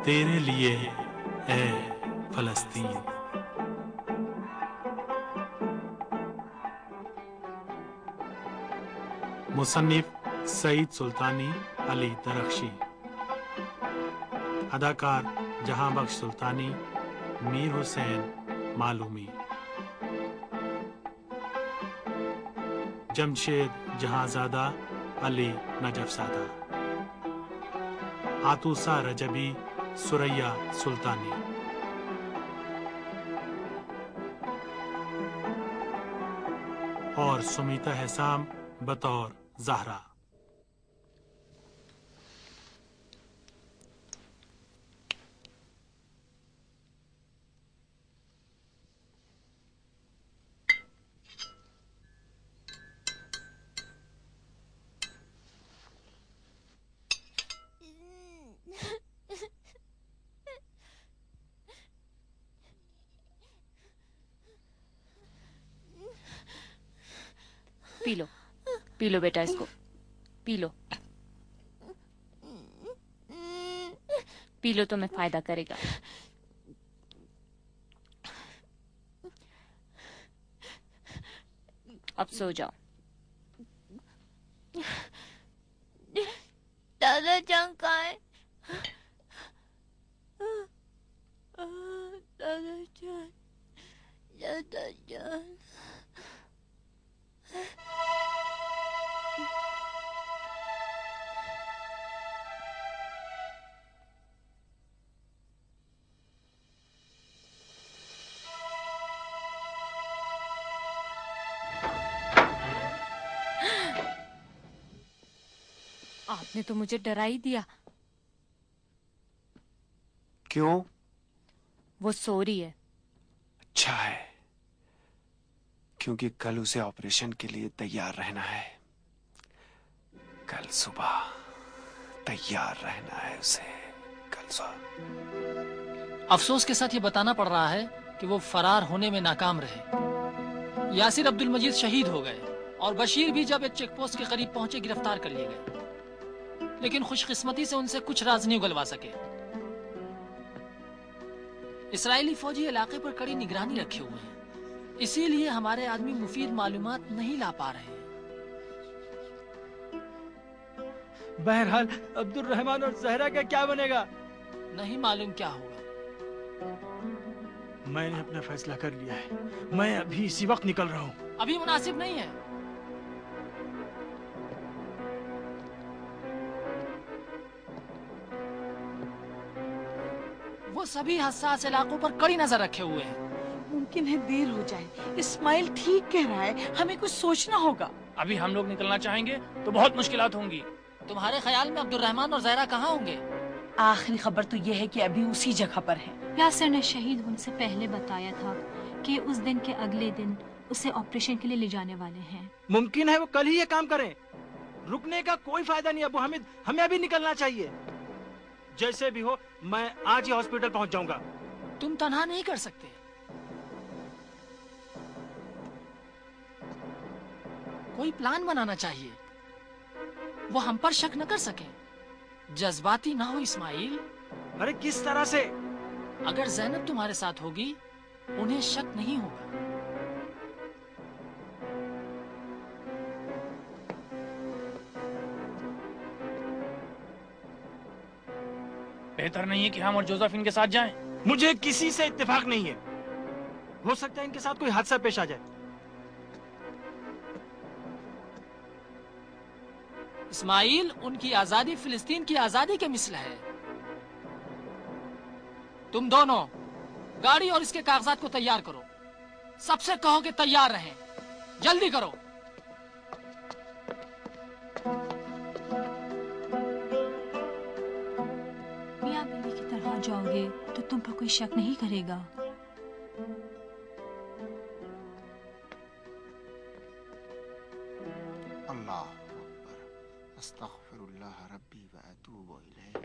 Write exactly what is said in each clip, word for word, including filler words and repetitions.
तेरे लिए ए फलस्तीन। मुसन्निफ सईद सुल्तानी अली दरख्शी। अदाकार जहां बख्श सुल्तानी, मीर हुसैन मालूमी, जमशेद जहांजादा अली नजफजादा, आतूसा रजबी सुरैया सुल्तानी, और सुमीता हैसाम बतौर ज़हरा। पी लो, पी लो बेटा, इसको पी लो, पी लो, तुम्हें फायदा करेगा। अब सो जाओ। दादा जान कहाँ है? दादा जान, दादा जान। आपने तो मुझे डरा ही दिया। क्यों? वो सो रही है। अच्छा है, क्योंकि कल उसे ऑपरेशन के लिए तैयार रहना है। कल सुबह तैयार रहना है उसे, कल सुबह। अफसोस के साथ ये बताना पड़ रहा है कि वो फरार होने में नाकाम रहे। यासिर अब्दुल मजीद शहीद हो गए और बशीर भी जब एक चेक पोस्ट के करीब पहुंचे गिरफ्तार कर लिए गए, लेकिन खुशकिस्मती से उनसे कुछ राज नहीं उगलवा सके। इस्राएली फौजी इलाके पर कड़ी निगरानी रखे हुए हैं, इसीलिए हमारे आदमी मुफीद मालूमात नहीं ला पा रहे हैं। बहरहाल अब्दुल रहमान और जहरा का क्या बनेगा? नहीं मालूम क्या होगा। मैंने अपना फैसला कर लिया है, मैं अभी इसी वक्त निकल रहा हूँ। अभी मुनासिब नहीं है। वो सभी हसास इलाकों पर कड़ी नजर रखे हुए हैं। मुमकिन है देर हो जाए। इस्माइल ठीक कह रहा है, हमें कुछ सोचना होगा। अभी हम लोग निकलना चाहेंगे तो बहुत मुश्किलात होंगी। तुम्हारे ख्याल में अब्दुल रहमान और जहरा कहाँ होंगे? आखिरी खबर तो यह है कि अभी उसी जगह पर है। यासिर ने शहीद होने से पहले बताया था कि उस दिन के अगले दिन उसे ऑपरेशन के लिए ले जाने वाले हैं। मुमकिन है वो कल ही ये काम करें। रुकने का कोई फायदा नहीं अबू हामिद, हमें अभी निकलना चाहिए। जैसे भी हो मैं आज ही हॉस्पिटल पहुंच जाऊंगा। तुम तन्हा नहीं कर सकते। कोई प्लान बनाना चाहिए, वो हम पर शक न कर सके। जज्बाती ना हो इस्माइल। अरे किस तरह से? अगर ज़ैनब तुम्हारे साथ होगी उन्हें शक नहीं होगा। बेहतर नहीं है कि हम और जोसेफ इनके साथ जाएं? मुझे किसी से इत्तेफाक नहीं है। हो सकता है इनके साथ कोई हादसा पेश आ जाए। इस्माइल, उनकी आजादी फिलिस्तीन की आजादी के मिसल है। तुम दोनों गाड़ी और इसके कागजात को तैयार करो। सबसे कहो कि तैयार रहें। जल्दी करो। मियां बीवी की तरह जाओगे तो तुम पर कोई शक नहीं करेगा। अल्लाह अकबर, अस्तगफिरुल्लाह रब्बी व अतूबु इलैह।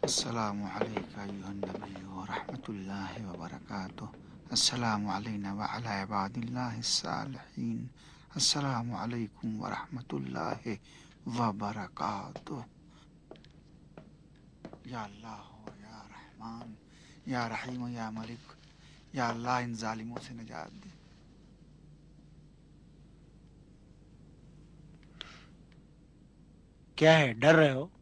अस्सलामु अलैका अय्युहन नबी व रहमतुल्लाहि व बरकातुहू। अस्सलामु अलैना व अला इबादिल्लाहिस सालिहीन। अस्सलामु अलैकुम व रहमतुल्लाहि व बरकातुहू। या अल्लाह या रहमान या रहीम या मलिक, या अल्लाह इन जालिमों से निजात दे। क्या है, डर रहे हो?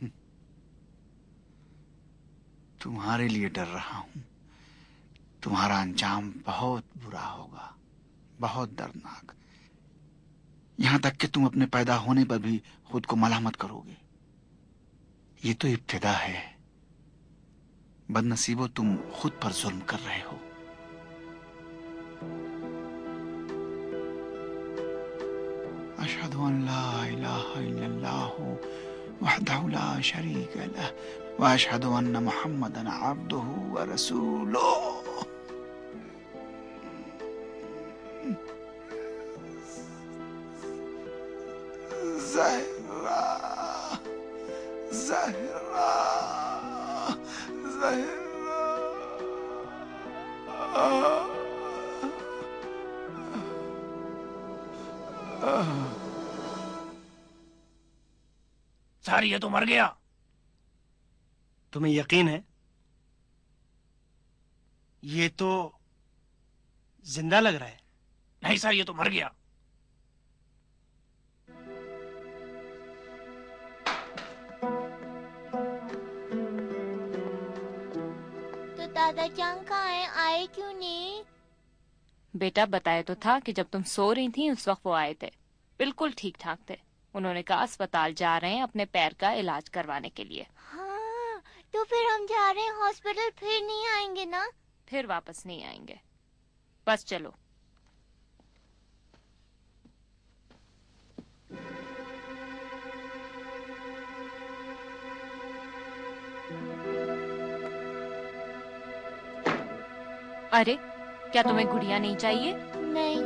तुम्हारे लिए डर रहा हूं। तुम्हारा अंजाम बहुत बुरा होगा, बहुत दर्दनाक। यहां तक कि तुम अपने पैदा होने पर भी खुद को मलामत करोगे। ये तो इब्तिदा है। बदनसीबो, तुम खुद पर जुल्म कर रहे हो। अशहदु अन ला इलाहा इल्लल्लाह वहदहु ला शरीक लह व अशहदु अन्न मुहम्मदन अब्दुहु व रसूलुहु। ज़हरा, ज़हरा, ज़हरा। सर ये तो मर गया। तुम्हें यकीन है? ये तो जिंदा लग रहा है। नहीं सर, ये तो मर गया। तो दादा जान कहाँ है, आए क्यों नहीं? बेटा बताया तो था कि जब तुम सो रही थी उस वक्त वो आए थे। बिल्कुल ठीक ठाक थे। उन्होंने कहा अस्पताल जा रहे हैं अपने पैर का इलाज करवाने के लिए। हाँ, तो फिर हम जा रहे हैं हॉस्पिटल, फिर नहीं आएंगे ना? फिर वापस नहीं आएंगे। बस चलो। अरे क्या तुम्हें गुड़िया नहीं चाहिए? नहीं।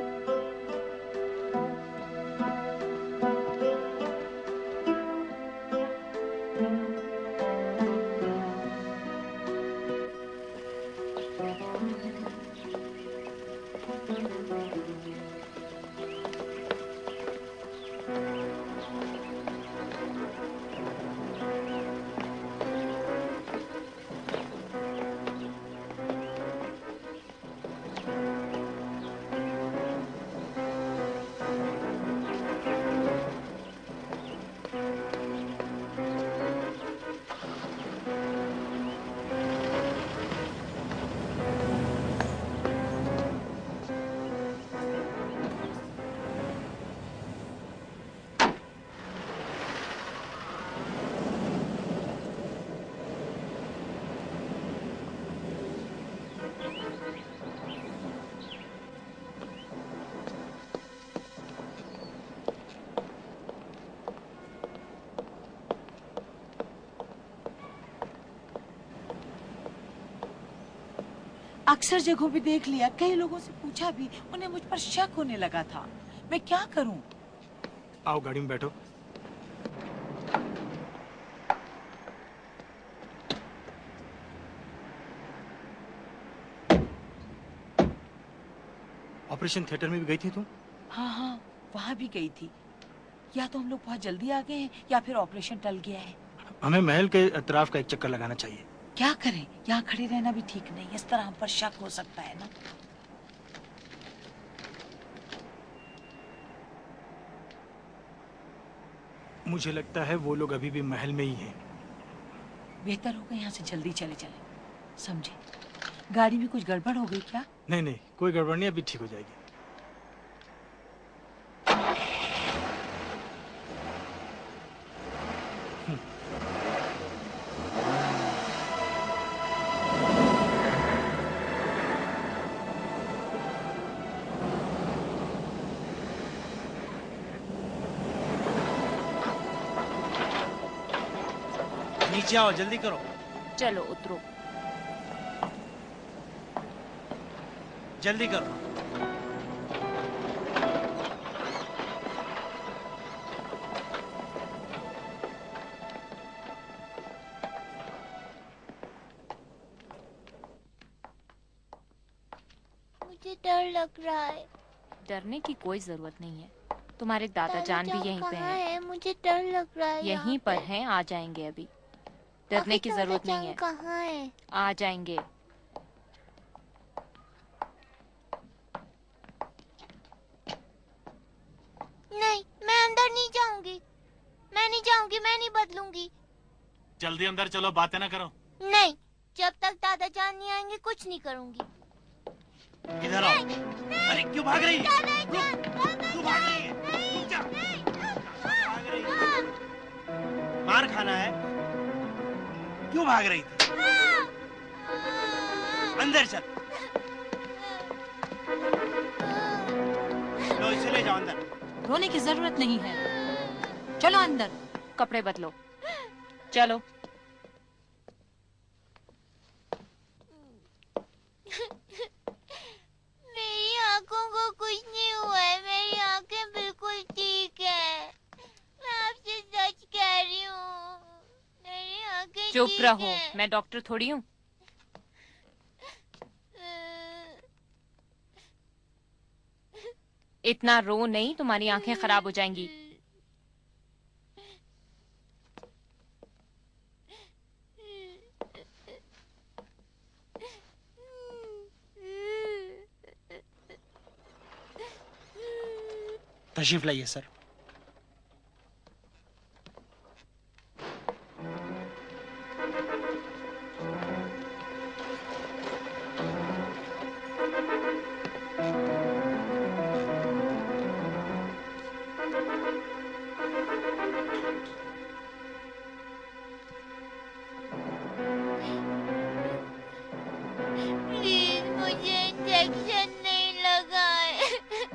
अक्सर जगहों पे देख लिया, कई लोगों से पूछा भी, उन्हें मुझ पर शक होने लगा था। मैं क्या करूं? आओ गाड़ी में बैठो। ऑपरेशन थिएटर में भी गई थी तुम? हाँ हाँ, वहाँ भी गई थी। या तो हम लोग बहुत जल्दी आ गए हैं या फिर ऑपरेशन टल गया है। हमें महल के अतराफ का एक चक्कर लगाना चाहिए। क्या करें, यहाँ खड़े रहना भी ठीक नहीं, इस तरह हम पर शक हो सकता है ना। मुझे लगता है वो लोग अभी भी महल में ही हैं। बेहतर होगा यहाँ से जल्दी चले चले। समझे, गाड़ी में कुछ गड़बड़ हो गई क्या? नहीं नहीं, कोई गड़बड़ नहीं, अभी ठीक हो जाएगी। नीचे आओ, जल्दी करो। चलो उतरो। जल्दी करो। डर लग रहा है। डरने की कोई जरूरत नहीं है, तुम्हारे दादा जान भी यहीं पे कहाँ हैं। है? मुझे डर लग रहा है। यहीं पर हैं, आ जाएंगे अभी। डरने की जरूरत नहीं है। कहाँ है? आ जाएंगे। नहीं, मैं अंदर नहीं जाऊंगी। मैं नहीं जाऊंगी, मैं नहीं बदलूंगी। जल्दी अंदर चलो, बातें ना करो। नहीं, जब तक दादा जान नहीं आएंगे कुछ नहीं करूंगी। इधर आओ। अरे क्यों भाग रही है? क्यों भाग रही है? रुक जा। भाग रही है? मार खाना है? क्यों भाग रही थी? अंदर चल। लो इसे ले जाओ अंदर। रोने की जरूरत नहीं है, चलो अंदर। कपड़े बदलो, चलो। मेरी आंखों को कुछ नहीं हुआ है, मेरी आंखें बिल्कुल ठीक है। मैं आपसे सच कह रही हूँ, मेरी आंखें चुप ठीक रहो, हैं। मैं डॉक्टर थोड़ी हूँ। इतना रो नहीं, तुम्हारी आंखें खराब हो जाएंगी। तशरीफ लाइए सर। प्लीज मुझे इंजेक्शन नहीं लगाए।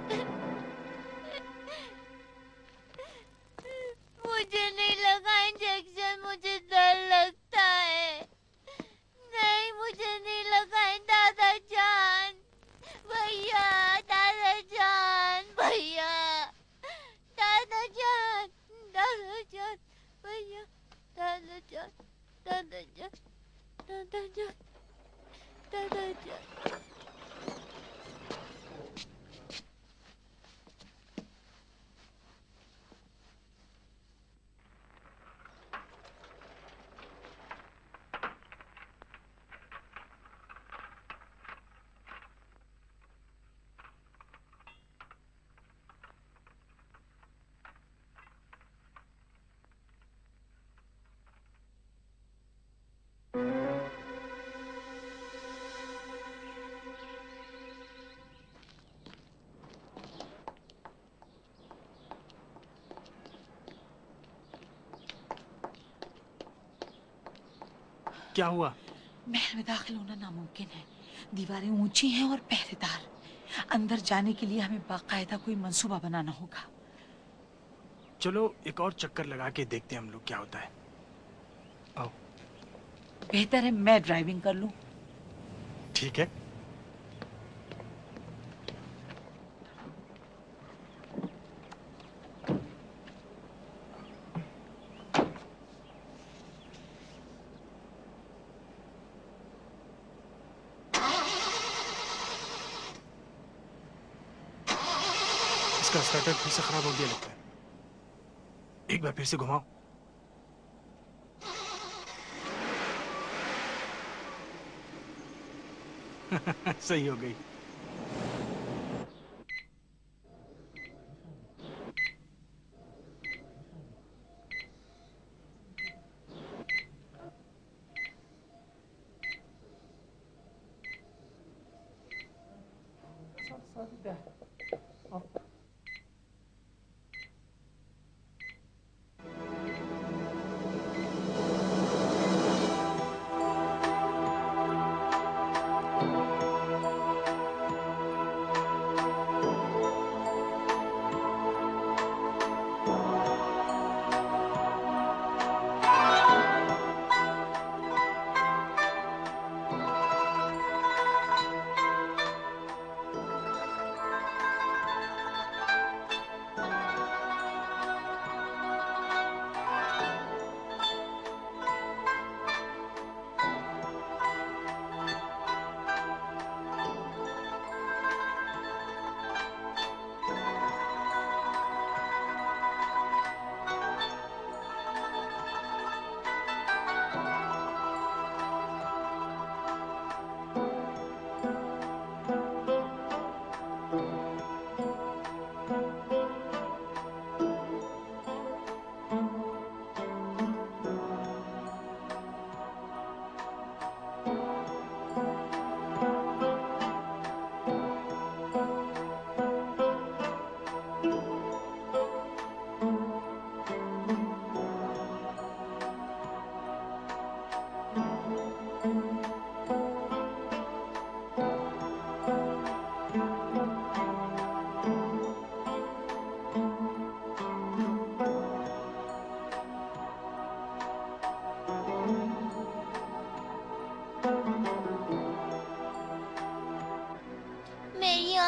मुझे नहीं लगा इंजेक्शन, मुझे डर लगता है। नहीं, मुझे नहीं लगा। दादा जान, भैया, दादा जान, भैया, दादा जान, दादा जान, भैया, दादा जान, दादा जान, दादा जान, दादा जान। क्या हुआ? महल में दाखिल होना नामुमकिन है। दीवारें ऊंची हैं और पहरेदार। अंदर जाने के लिए हमें बाकायदा कोई मंसूबा बनाना होगा। चलो एक और चक्कर लगा के देखते हैं हम लोग क्या होता है। आओ। बेहतर है मैं ड्राइविंग कर लूं। ठीक है। इसका स्टार्टर फिर से खराब हो गया लगता है। एक बार फिर से घुमाओ। सही हो गई।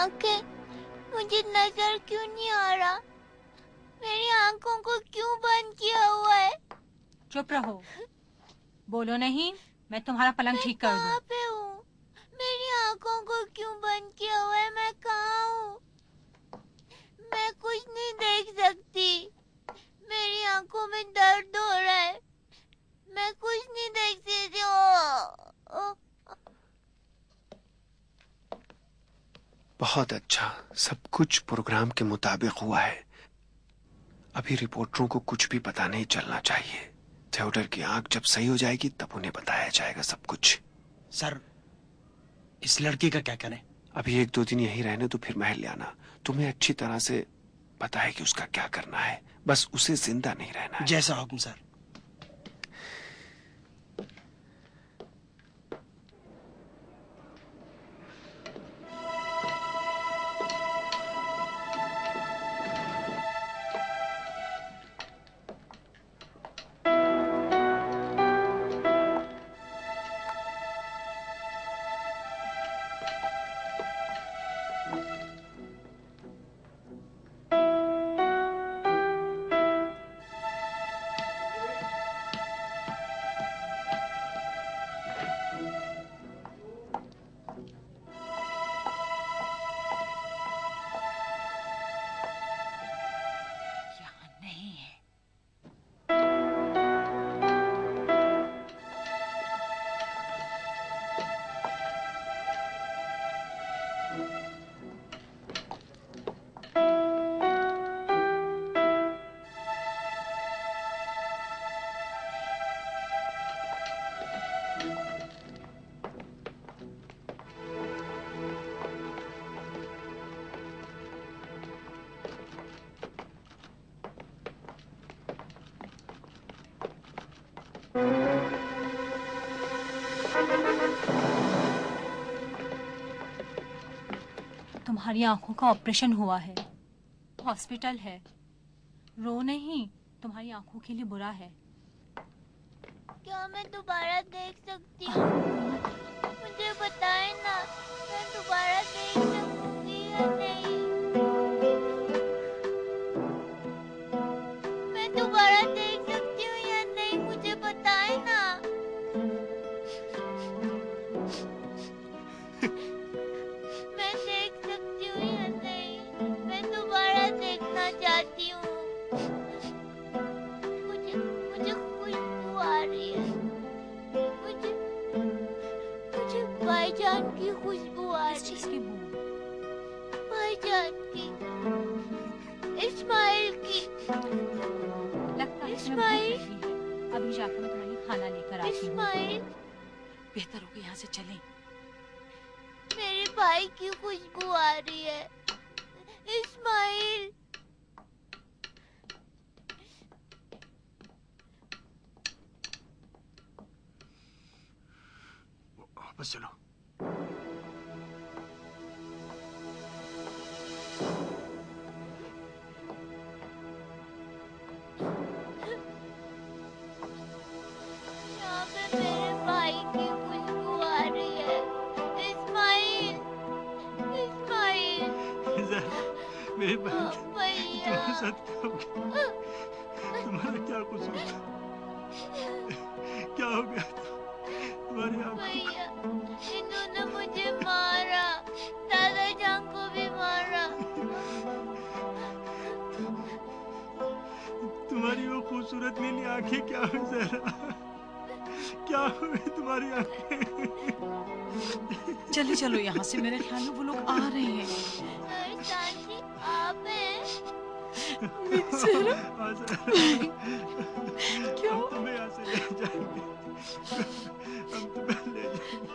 आंखें, मुझे नजर क्यों नहीं आ रहा? मेरी आंखों को क्यों बंद किया हुआ है? चुप रहो, बोलो नहीं, मैं तुम्हारा पलंग ठीक कर दूं। कहाँ पे हूँ? मेरी आंखों को क्यों बंद किया हुआ है? मैं कहाँ हूँ? मैं कुछ नहीं देख सकती। मेरी आंखों में दर्द हो रहा है। मैं कुछ नहीं देख सकती। ओ, ओ, बहुत अच्छा, सब कुछ प्रोग्राम के मुताबिक हुआ है। अभी रिपोर्टरों को कुछ भी पता नहीं चलना चाहिए। थियोडर की आंख जब सही हो जाएगी तब उन्हें बताया जाएगा सब कुछ। सर, इस लड़की का क्या करें? अभी एक दो दिन यहीं रहने तो फिर महल ले आना। तुम्हें अच्छी तरह से पता है कि उसका क्या करना है, बस उसे जिंदा नहीं रहना है। जैसा हुक्म सर। तुम्हारी आंखों का ऑपरेशन हुआ है, हॉस्पिटल है। रो नहीं, तुम्हारी आंखों के लिए बुरा है। क्या मैं दोबारा देख सकती हूँ? मुझे बताए ना, मैं दोबारा देख सकूंगी या नहीं? मैं दोबारा देख सकती हूँ या नहीं, मुझे बताए ना। मैं देख सकती हूँ या नहीं? मैं दोबारा देखना चाहती हूँ। मुझे मुझे खुशबू आ रही है। मुझे मुझे भाईजान की खुशबू आ रही है। भाईजान की, इस्माइल की। लगता है इस्माइल, अभी जाकर मैं तुम्हारे लिए खाना लेकर आती हूँ। इस्माइल, बेहतर होगा यहाँ से चलें। मेरे भाई की खुशबू आ रही है। इस्माइल, वापस चलो। यहाँ पे मेरे भाई की खुशबू आ रही है। इस्माइल, इस्माइल, मेरी बहन, भैया, तुम्हारे साथ क्या हो गया? तुम्हारा क्या कसूर था? क्या हो गया तुम्हारी आंखों? भैया, इन्होंने मुझे मारा। दादा जान को भी मारा। तुम्हारी वो खूबसूरत नीली आंखें क्या हुई जरा? क्या हुई तुम्हारी आंखें? चले चलो यहाँ से, मेरे ख्याल में वो लोग आ रहे हैं। शांति, आप हैं? क्यों? हम तुम्हें यहाँ से ले जाएंगे। हम तुम्हें ले जाएंगे।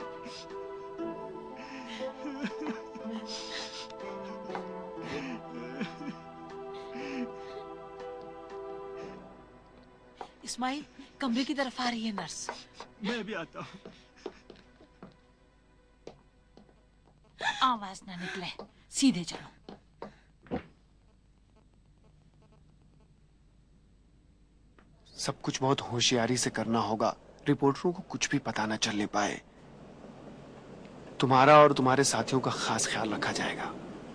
इस्माइल, कमरे की तरफ आ रही है नर्स। मैं भी आता हूँ। आवाज ना निकले, सीधे चलो। सब कुछ बहुत होशियारी से करना होगा। रिपोर्टरों को कुछ भी पता न चलने पाए। तुम्हारा और तुम्हारे साथियों का खास ख्याल रखा जाएगा।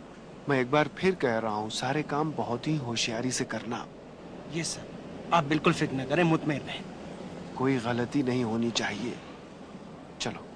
मैं एक बार फिर कह रहा हूं, सारे काम बहुत ही होशियारी से करना। ये सर, आप बिल्कुल फिक्र न करें, मुतमईन रहें। कोई गलती नहीं होनी चाहिए। चलो।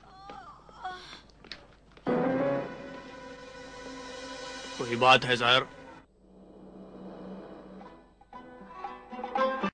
कोई बात है ज़ाहिर?